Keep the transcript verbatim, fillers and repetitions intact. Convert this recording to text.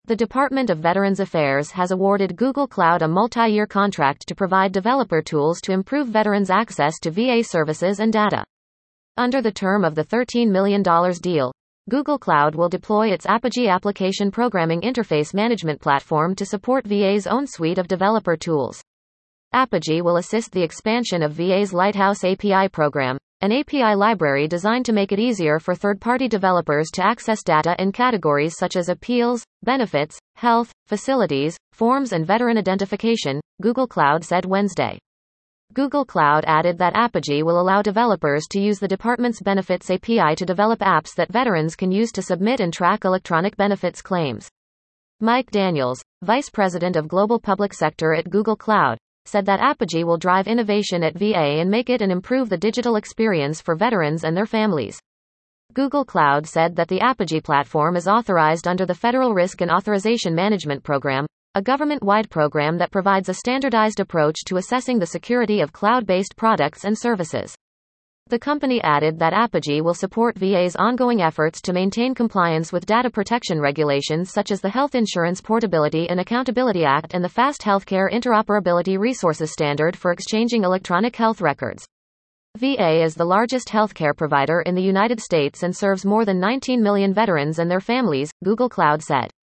The Department of Veterans Affairs has awarded Google Cloud a multi-year contract to provide developer tools to improve veterans' access to V A services and data. Under the term of the thirteen million dollars deal, Google Cloud will deploy its Apogee application programming interface management platform to support V A's own suite of developer tools. Apogee will assist the expansion of V A's Lighthouse A P I program, an A P I library designed to make it easier for third-party developers to access data in categories such as appeals, benefits, health, facilities, forms and veteran identification, Google Cloud said Wednesday. Google Cloud added that Apogee will allow developers to use the department's Benefits A P I to develop apps that veterans can use to submit and track electronic benefits claims. Mike Daniels, Vice President of Global Public Sector at Google Cloud, said that Apogee will drive innovation at V A and make it and improve the digital experience for veterans and their families. Google Cloud said that the Apogee platform is authorized under the Federal Risk and Authorization Management Program, a government-wide program that provides a standardized approach to assessing the security of cloud-based products and services. The company added that Apogee will support V A's ongoing efforts to maintain compliance with data protection regulations such as the Health Insurance Portability and Accountability Act and the Fast Healthcare Interoperability Resources Standard for exchanging electronic health records. V A is the largest healthcare provider in the United States and serves more than nineteen million veterans and their families, Google Cloud said.